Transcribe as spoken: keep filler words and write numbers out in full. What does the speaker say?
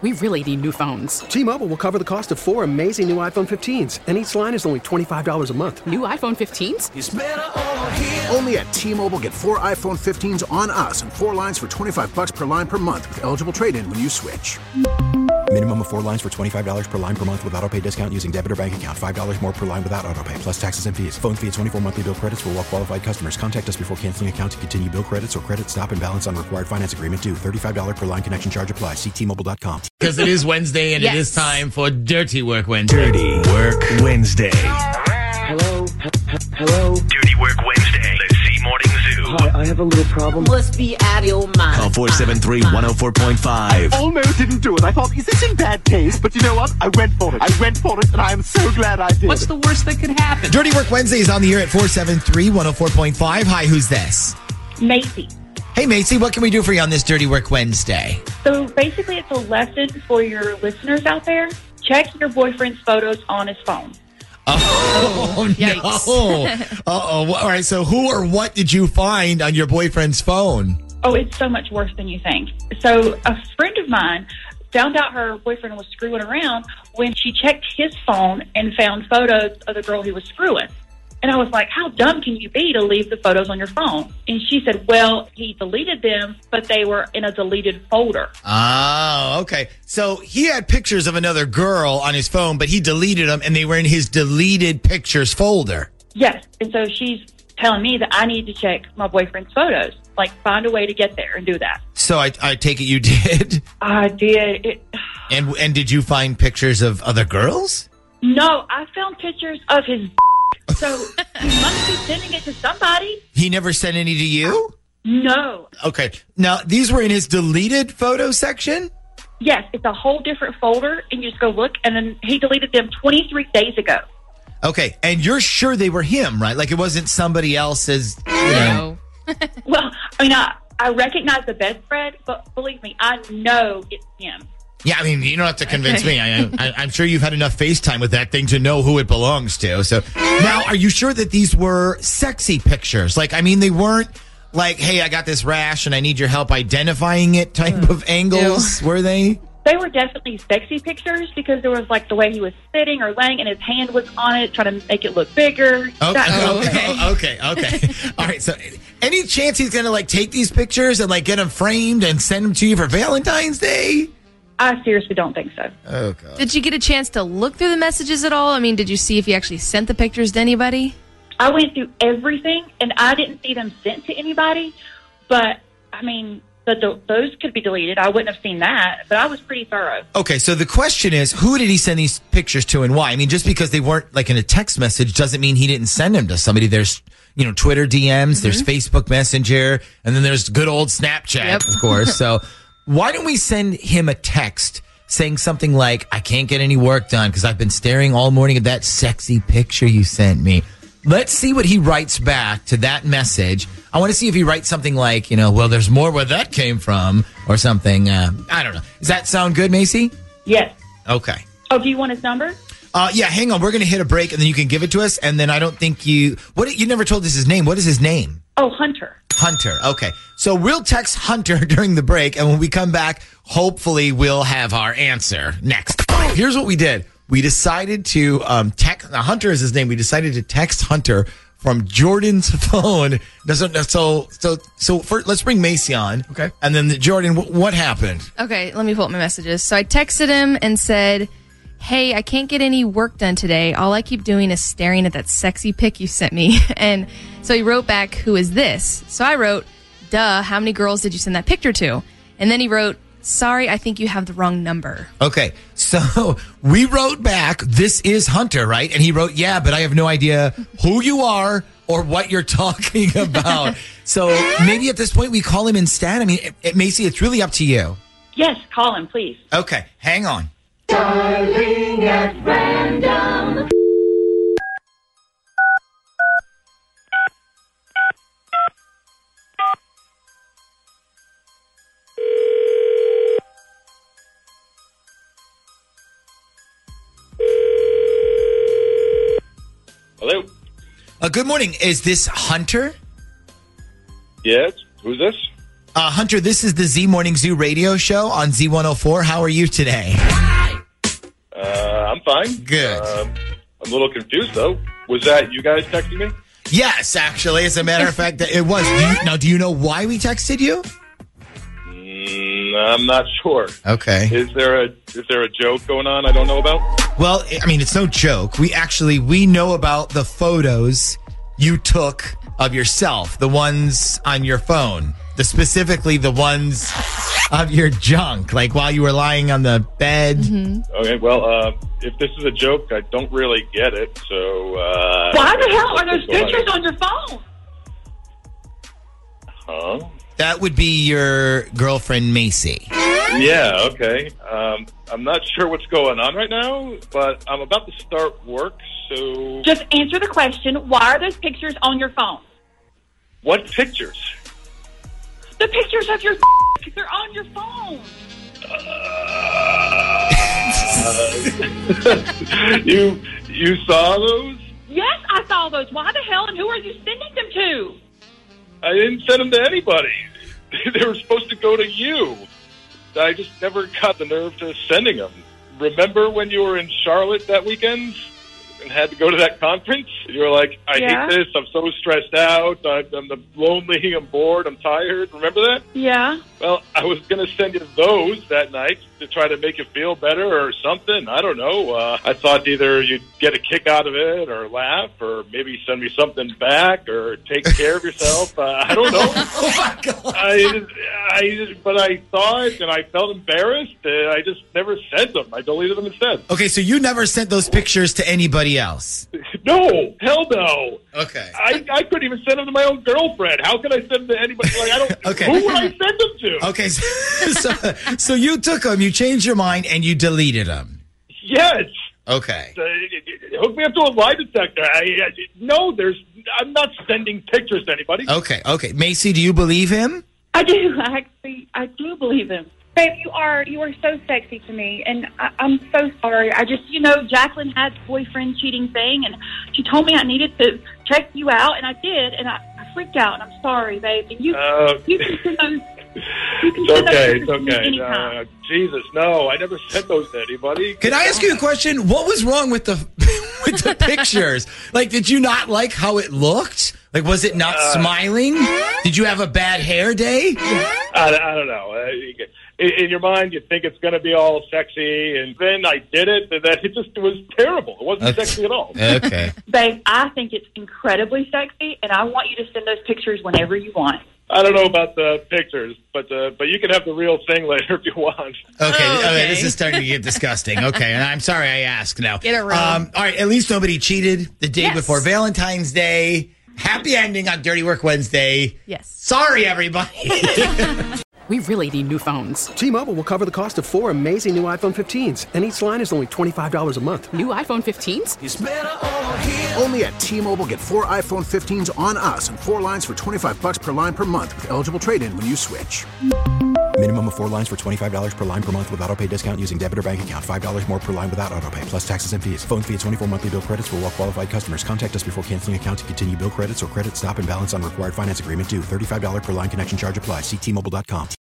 We really need new phones. T-Mobile will cover the cost of four amazing new iPhone fifteens, and each line is only twenty-five dollars a month. New iPhone fifteens? It's better over here. Only at T-Mobile, get four iPhone fifteens on us and four lines for twenty-five dollars per line per month with eligible trade-in when you switch. Minimum of four lines for twenty-five dollars per line per month with autopay discount using debit or bank account. five dollars more per line without autopay, plus taxes and fees. Phone fee at twenty-four monthly bill credits for well-qualified customers. Contact us before canceling account to continue bill credits or credit stop and balance on required finance agreement due. thirty-five dollars per line connection charge applies. See T Mobile dot com. Because it is Wednesday and Yes. it is time for Dirty Work Wednesday. Dirty Work Wednesday. Hello? H- hello? Dirty Work Wednesday. The C Morning Zoo. Hi, I have a little problem. Must be out of your mind. Call four seven three, one oh four point five. Almost didn't do it. I thought, is this in bad taste? But you know what? I went for it. I went for it, and I am so glad I did. What's the worst that could happen? Dirty Work Wednesday is on the air at four seven three, one oh four point five. Hi, who's this? Macy. Hey, Macy, what can we do for you on this Dirty Work Wednesday? So basically, it's a lesson for your listeners out there. Check your boyfriend's photos on his phone. Oh, no. Uh-oh. All right, so who or what did you find on your boyfriend's phone? Oh, it's so much worse than you think. So a friend of mine found out her boyfriend was screwing around when she checked his phone and found photos of the girl he was screwing. And I was like, how dumb can you be to leave the photos on your phone? And she said, well, he deleted them, but they were in a deleted folder. Oh, okay. So he had pictures of another girl on his phone, but he deleted them, and they were in his deleted pictures folder. Yes. And so she's telling me that I need to check my boyfriend's photos. Like, find a way to get there and do that. So I, I take it you did? I did. It, And and did you find pictures of other girls? no, I found pictures of his so he must be sending it to somebody. He never sent any to you? No. Okay. Now, these were in his deleted photo section? Yes, it's a whole different folder, and you just go look, and then he deleted them twenty-three days ago. Okay. And you're sure they were him, right? Like it wasn't somebody else's, you know. No. Well, I mean, I, I recognize the bedspread, but believe me, I know it's him. Yeah, I mean, you don't have to convince Okay. me. I, I, I'm sure you've had enough FaceTime with that thing to know who it belongs to. So now, are you sure that these were sexy pictures? Like, I mean, they weren't like, hey, I got this rash and I need your help identifying it type of angles, were they? They were definitely sexy pictures because there was like the way he was sitting or laying, and his hand was on it, trying to make it look bigger. Oh, That- okay, okay, okay. All right, so any chance he's going to like take these pictures and like get them framed and send them to you for Valentine's Day? I seriously don't think so. Oh, God. Did you get a chance to look through the messages at all? I mean, did you see if he actually sent the pictures to anybody? I went through everything, and I didn't see them sent to anybody. But, I mean, the, the, those could be deleted. I wouldn't have seen that, but I was pretty thorough. Okay, so the question is, who did he send these pictures to and why? I mean, just because they weren't like in a text message doesn't mean he didn't send them to somebody. There's, you know, Twitter D Ms, Mm-hmm. there's Facebook Messenger, and then there's good old Snapchat, Yep. of course. So why don't we send him a text saying something like, I can't get any work done because I've been staring all morning at that sexy picture you sent me. Let's see what he writes back to that message. I want to see if he writes something like, you know, well, there's more where that came from or something. Uh, I don't know. Does that sound good, Macy? Yes. Okay. Oh, do you want his number? Uh, yeah, hang on. We're going to hit a break and then you can give it to us. And then I don't think you, what, you never told us his name. What is his name? Oh, Hunter. Hunter. Okay. So we'll text Hunter during the break. And when we come back, hopefully we'll have our answer next. Here's what we did. We decided to um, text, now Hunter is his name. We decided to text Hunter from Jordan's phone. So, so, so, so first, let's bring Macy on. Okay. And then Jordan, what, what happened? Okay, let me pull up my messages. So I texted him and said, hey, I can't get any work done today. All I keep doing is staring at that sexy pic you sent me. And so he wrote back, who is this? So I wrote, duh, how many girls did you send that picture to? And then he wrote, sorry, I think you have the wrong number. Okay, so we wrote back, this is Hunter, right? And he wrote, yeah, but I have no idea who you are or what you're talking about. So maybe at this point we call him instead. I mean, it, it, Macy, it's really up to you. Yes, call him, please. Okay, hang on. Darling at random. Hello. Uh, good morning. Is this Hunter? Yes. Who's this? Uh, Hunter, this is the Z Morning Zoo radio show on Z one oh four. How are you today? Uh, I'm fine. Good. Uh, I'm a little confused, though. Was that you guys texting me? Yes, actually. As a matter of fact, it was. Do you, now, do you know why we texted you? Mm, I'm not sure. Okay. Is there a is there a joke going on I don't know about? Well, I mean, it's no joke. We actually, we know about the photos you took of yourself, the ones on your phone, the specifically the ones of your junk, like while you were lying on the bed. Mm-hmm. Okay, well, uh, if this is a joke, I don't really get it, so... Uh, Why the hell are those pictures on your phone? Huh? That would be your girlfriend, Macy. Yeah, okay. Um, I'm not sure what's going on right now, but I'm about to start work, so... Just answer the question, why are those pictures on your phone? What pictures? The pictures of your they're on your phone. Uh, you you saw those? Yes, I saw those. Why the hell and who are you sending them to? I didn't send them to anybody. They were supposed to go to you. I just never got the nerve to sending them. Remember when you were in Charlotte that weekend and had to go to that conference? You were like, I Yeah. hate this. I'm so stressed out. I'm, I'm lonely. I'm bored. I'm tired. Remember that? Yeah. Well, I was going to send you those that night to try to make you feel better or something. I don't know. Uh, I thought either you'd get a kick out of it or laugh or maybe send me something back or take care of yourself. Uh, I don't know. Oh, my God. I, I, but I saw it and I felt embarrassed. Uh, I just never sent them. I deleted them instead. Okay, so you never sent those pictures to anybody else? No, hell no. Okay. I, I couldn't even send them to my own girlfriend. How could I send them to anybody? Like, I don't. Okay. Who would I send them to? Okay, so, so, so you took them, you changed your mind, and you deleted them. Yes. Okay. Uh, hook me up to a lie detector. I, I, no, there's. I'm not sending pictures to anybody. Okay, okay. Macy, do you believe him? I do. Actually, I do believe him. Babe, you are you are so sexy to me, and I, I'm so sorry. I just, you know, Jacqueline had the boyfriend cheating thing, and she told me I needed to check you out, and I did, and I, I freaked out, and I'm sorry, babe. And you, Uh, you can send those. You can It's send those okay. pictures It's to me okay. anytime. Uh, Jesus, no. I never sent those to anybody. Can I ask you a question? What was wrong with the with the pictures? Like, did you not like how it looked? Like, was it not Uh, smiling? Did you have a bad hair day? I, I don't know. Uh, in, in your mind, you think it's going to be all sexy, and then I did it, and then it just was terrible. It wasn't Okay. sexy at all. Okay. Babe, I think it's incredibly sexy, and I want you to send those pictures whenever you want. I don't know about the pictures, but uh, but you can have the real thing later if you want. Okay, okay, okay. this is starting to get disgusting. Okay, and I'm sorry I asked now. Get it real. Um, all right, at least nobody cheated the day Yes. before Valentine's Day. Happy ending on Dirty Work Wednesday. Yes. Sorry, everybody. We really need new phones. T-Mobile will cover the cost of four amazing new iPhone fifteens, and each line is only twenty-five dollars a month. New iPhone fifteens? Only at T-Mobile, get four iPhone fifteens on us and four lines for twenty-five bucks per line per month with eligible trade-in when you switch. Minimum of four lines for twenty-five dollars per line per month with auto pay discount using debit or bank account. five dollars more per line without auto pay, plus taxes and fees. Phone fee at twenty-four monthly bill credits for well-qualified customers. Contact us before canceling account to continue bill credits or credit stop and balance on required finance agreement due. thirty-five dollars per line connection charge applies. See T Mobile dot com.